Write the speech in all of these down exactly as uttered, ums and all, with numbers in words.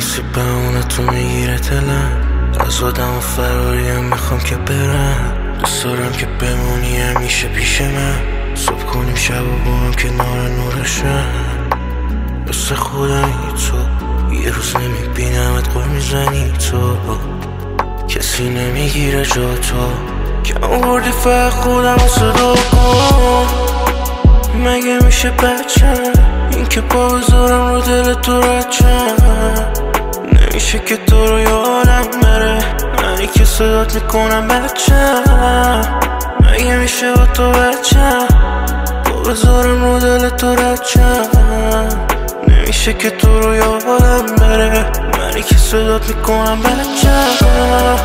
کسی بهونه تو میگیره دلم، از آدم و فراریم میخوام که برم. دوست دارم که بمونی همیشه پیش من، صبح کنیم شب و با هم کنار نورشم. بس خودمی تو یه روز نمیبینمت قول میزنی تو، کسی نمیگیره جا تو که آوردی فقط خودم رو صدا کن. مگه میشه بچم این که پا بذارم رو دل تو رچم، نمیشه که تو رو یادم بره منی که صدات میکنم بچم. مگه میشه با تو بچم پا بذارم رو دل تو رچم، نمیشه که تو رو یادم بره منی که صدات میکنم بچم.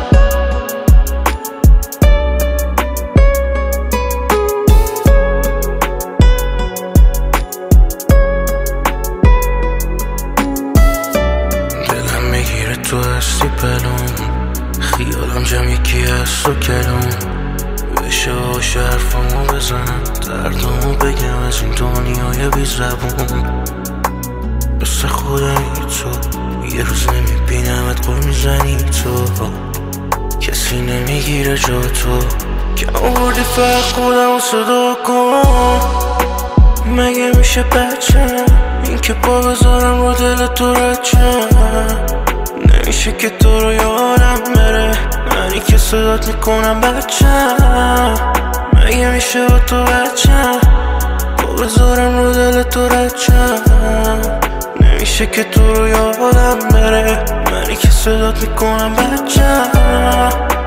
تو هستی پلون، خیالم جمع یکی هست و کلون، بشه باشه حرفامو بزنم دردامو بگم از این دنیای بی زبون. بس خودمی تو یه روز نمیبینمت قول میزنی تو، کسی نمیگیره جا تو که آوردی فقط خودم صدا کن. مگه میشه بچم این که پا بذارم رو دل تو رچم، نمیشه که تو رو یادم بره منی که صدات میکنم بچم. مگه میشه با تو بچم پا بذارم رو دل تو رچم، نمیشه که تو رو یادم بره منی که صدات میکنم بچم.